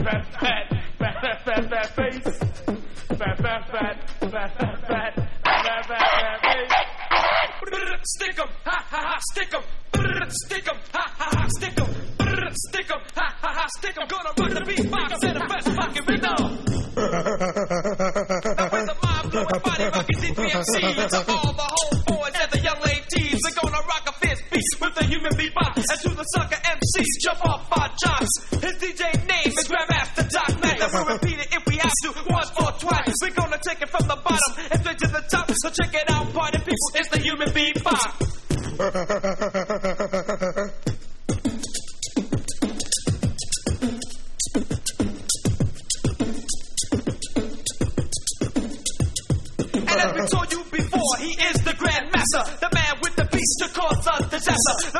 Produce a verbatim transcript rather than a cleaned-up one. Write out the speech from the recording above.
fat, fat, fat, fat, fat, fat face. Fat, fat, fat, fat, fat, fat, fat, fat, fat, fat face. Stick 'em, ha ha ha, stick 'em. Stick 'em, ha ha ha, stick 'em. Stick 'em, ha ha ha, stick 'em. Gonna rock the beatbox in the best fucking rhythm. Now with the mind blowing body rocking D P M C to all the homeboys and the young ladies, we're gonna rock a fist beat with the human beatbox. And to the sucker M Cs, jump off our jocks. His D J name is Grandmaster Doc Mac. And we'll repeat it if we have to once or twice. We're gonna take it from the bottom and straight to the top. So check it out, party people, it's the human beatbox. And as we told you before, he is the Grandmaster, the man with the beats to cause a disaster.